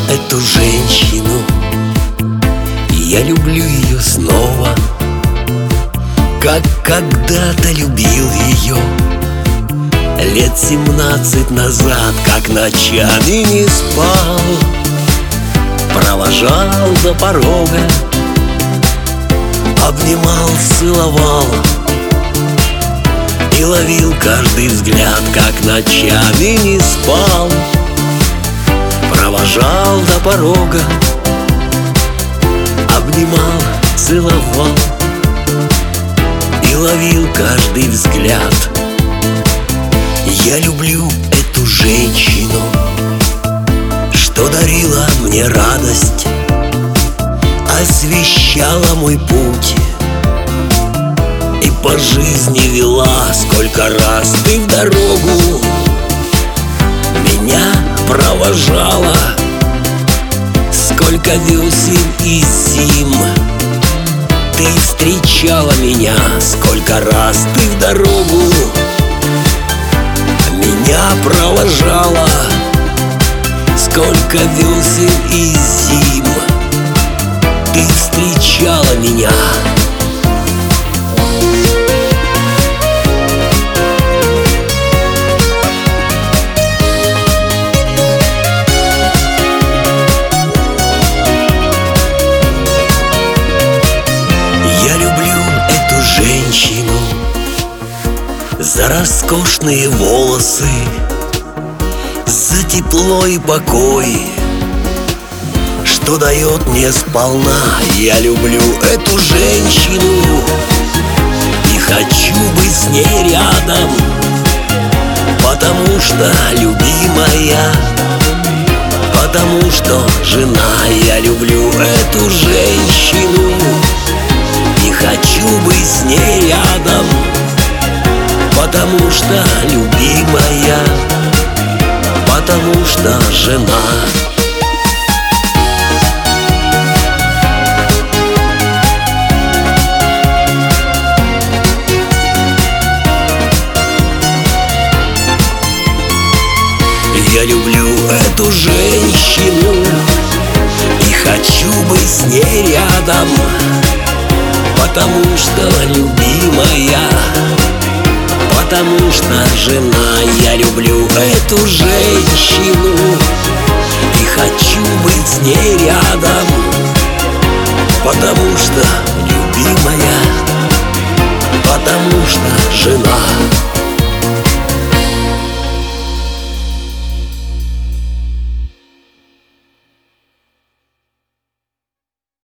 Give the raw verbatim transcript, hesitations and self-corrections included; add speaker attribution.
Speaker 1: эту женщину, я люблю ее снова, как когда-то любил ее лет семнадцать назад, как ночами не спал, провожал до порога, обнимал, целовал и ловил каждый взгляд, как ночами не спал, провожал до порога, обнимал, целовал и ловил каждый взгляд. Я люблю эту женщину, что дарила мне радость, освещала мой путь и по жизни вела. Сколько раз ты в дорогу меня провожала, сколько весен и зим ты встречала меня, сколько раз ты в дорогу меня провожала, сколько весен и зим ты встречала меня. Я люблю эту женщину за роскошные волосы, за тепло и покой, что дает мне сполна. Я люблю эту женщину и хочу быть с ней рядом, потому что любимая, потому что жена. Я люблю эту женщину и хочу быть с ней рядом, потому что любимая, потому что жена. Я люблю эту женщину и хочу быть с ней рядом, потому что любимая, потому что жена. Я люблю эту женщину и хочу быть с ней рядом, потому что любимая, потому что жена.